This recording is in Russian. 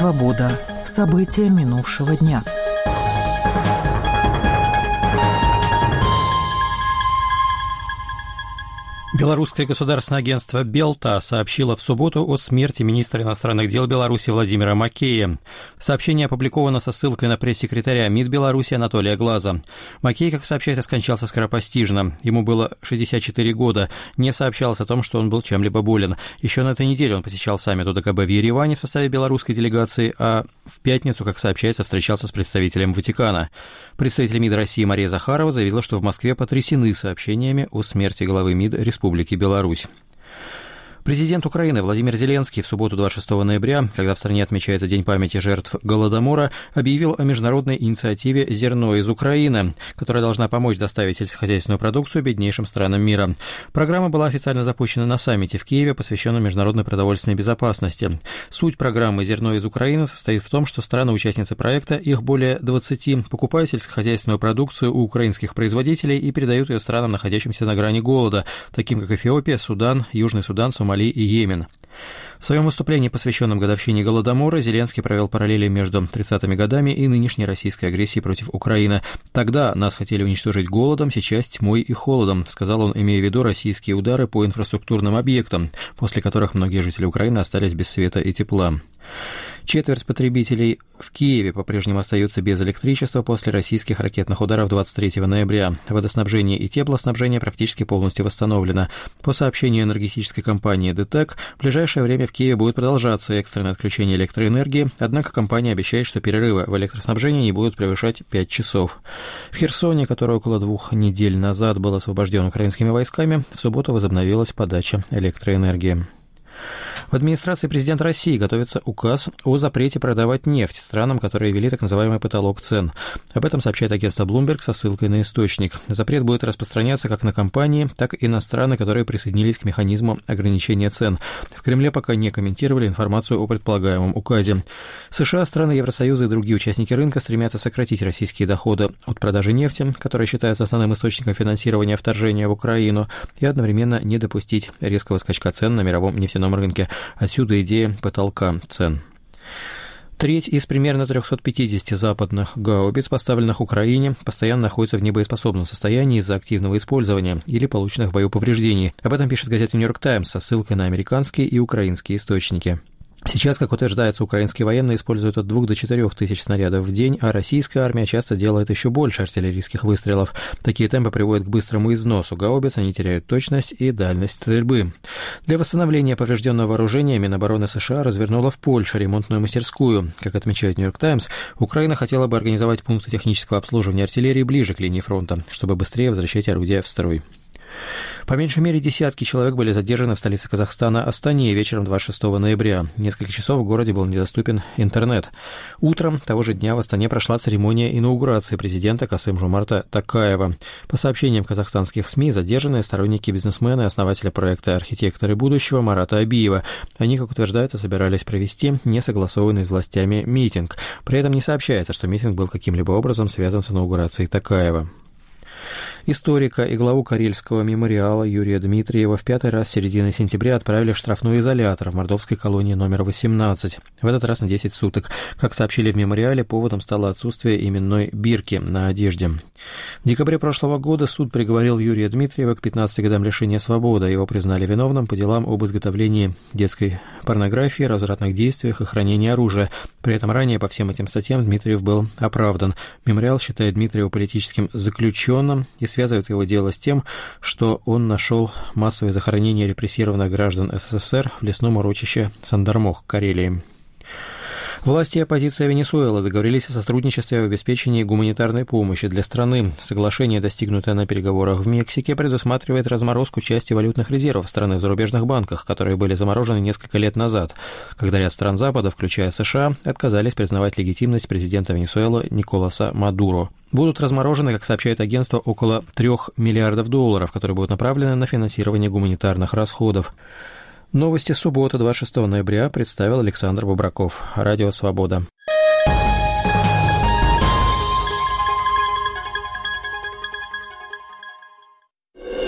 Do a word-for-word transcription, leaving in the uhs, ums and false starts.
Свобода. События минувшего дня. Белорусское государственное агентство «Белта» сообщило в субботу о смерти министра иностранных дел Беларуси Владимира Макея. Сообщение опубликовано со ссылкой на пресс-секретаря МИД Беларуси Анатолия Глаза. Макей, как сообщается, скончался скоропостижно. Ему было шестьдесят четыре года. Не сообщалось о том, что он был чем-либо болен. Еще на этой неделе он посещал саммит ОДКБ в Ереване в составе белорусской делегации, а в пятницу, как сообщается, встречался с представителем Ватикана. Представитель МИД России Мария Захарова заявила, что в Москве потрясены сообщениями о смерти главы МИД Республики Беларусь. Президент Украины Владимир Зеленский в субботу двадцать шестого ноября, когда в стране отмечается День памяти жертв Голодомора, объявил о международной инициативе «Зерно из Украины», которая должна помочь доставить сельскохозяйственную продукцию беднейшим странам мира. Программа была официально запущена на саммите в Киеве, посвященном международной продовольственной безопасности. Суть программы «Зерно из Украины» состоит в том, что страны-участницы проекта, их более двадцати, покупают сельскохозяйственную продукцию у украинских производителей и передают ее странам, находящимся на грани голода, таким как Эфиопия, Судан, Южный Судан, Сомали и Йемен. В своем выступлении, посвященном годовщине Голодомора, Зеленский провел параллели между тридцатыми годами и нынешней российской агрессией против Украины. «Тогда нас хотели уничтожить голодом, сейчас тьмой и холодом», сказал он, имея в виду российские удары по инфраструктурным объектам, после которых многие жители Украины остались без света и тепла. Четверть потребителей в Киеве по-прежнему остаются без электричества после российских ракетных ударов двадцать третьего ноября. Водоснабжение и теплоснабжение практически полностью восстановлено. По сообщению энергетической компании ДТЭК, в ближайшее время в Киеве будет продолжаться экстренное отключение электроэнергии, однако компания обещает, что перерывы в электроснабжении не будут превышать пять часов. В Херсоне, который около двух недель назад был освобожден украинскими войсками, в субботу возобновилась подача электроэнергии. В администрации президента России готовится указ о запрете продавать нефть странам, которые ввели так называемый потолок цен. Об этом сообщает агентство Bloomberg со ссылкой на источник. Запрет будет распространяться как на компании, так и на страны, которые присоединились к механизму ограничения цен. В Кремле пока не комментировали информацию о предполагаемом указе. США, страны Евросоюза и другие участники рынка стремятся сократить российские доходы от продажи нефти, которая считается основным источником финансирования вторжения в Украину, и одновременно не допустить резкого скачка цен на мировом нефтяном рынке. Отсюда идея потолка цен. Треть из примерно трехсот пятидесяти западных гаубиц, поставленных Украине, постоянно находится в небоеспособном состоянии из-за активного использования или полученных в бою повреждений. Об этом пишет газета «Нью-Йорк Таймс» со ссылкой на американские и украинские источники. Сейчас, как утверждается, украинские военные используют от двух до четырех тысяч снарядов в день, а российская армия часто делает еще больше артиллерийских выстрелов. Такие темпы приводят к быстрому износу гаубиц, они теряют точность и дальность стрельбы. Для восстановления поврежденного вооружения Минобороны США развернула в Польше ремонтную мастерскую. Как отмечает «Нью-Йорк Таймс», Украина хотела бы организовать пункты технического обслуживания артиллерии ближе к линии фронта, чтобы быстрее возвращать орудия в строй. По меньшей мере десятки человек были задержаны в столице Казахстана Астане вечером двадцать шестого ноября. Несколько часов в городе был недоступен интернет. Утром того же дня в Астане прошла церемония инаугурации президента Касым-Жомарта Токаева. По сообщениям казахстанских СМИ, задержанные сторонники бизнесмена и основателя проекта «Архитекторы будущего» Марата Абиева. Они, как утверждается, собирались провести несогласованный с властями митинг. При этом не сообщается, что митинг был каким-либо образом связан с инаугурацией Токаева. Историка и главу Карельского мемориала Юрия Дмитриева в пятый раз с середины сентября отправили в штрафной изолятор в мордовской колонии номер восемнадцать, в этот раз на десять суток. Как сообщили в мемориале, поводом стало отсутствие именной бирки на одежде. В декабре прошлого года суд приговорил Юрия Дмитриева к пятнадцати годам лишения свободы. Его признали виновным по делам об изготовлении детской порнографии, развратных действиях и хранении оружия. При этом ранее по всем этим статьям Дмитриев был оправдан. Мемориал считает Дмитриева политическим заключенным и связывает его дело с тем, что он нашел массовое захоронение репрессированных граждан СССР в лесном урочище Сандармох, Карелии. Власти и оппозиция Венесуэлы договорились о сотрудничестве в обеспечении гуманитарной помощи для страны. Соглашение, достигнутое на переговорах в Мексике, предусматривает разморозку части валютных резервов страны в зарубежных банках, которые были заморожены несколько лет назад, когда ряд стран Запада, включая США, отказались признавать легитимность президента Венесуэлы Николаса Мадуро. Будут разморожены, как сообщает агентство, около трех миллиардов долларов, которые будут направлены на финансирование гуманитарных расходов. Новости субботы, двадцать шестого ноября, представил Александр Бобраков. Радио «Свобода».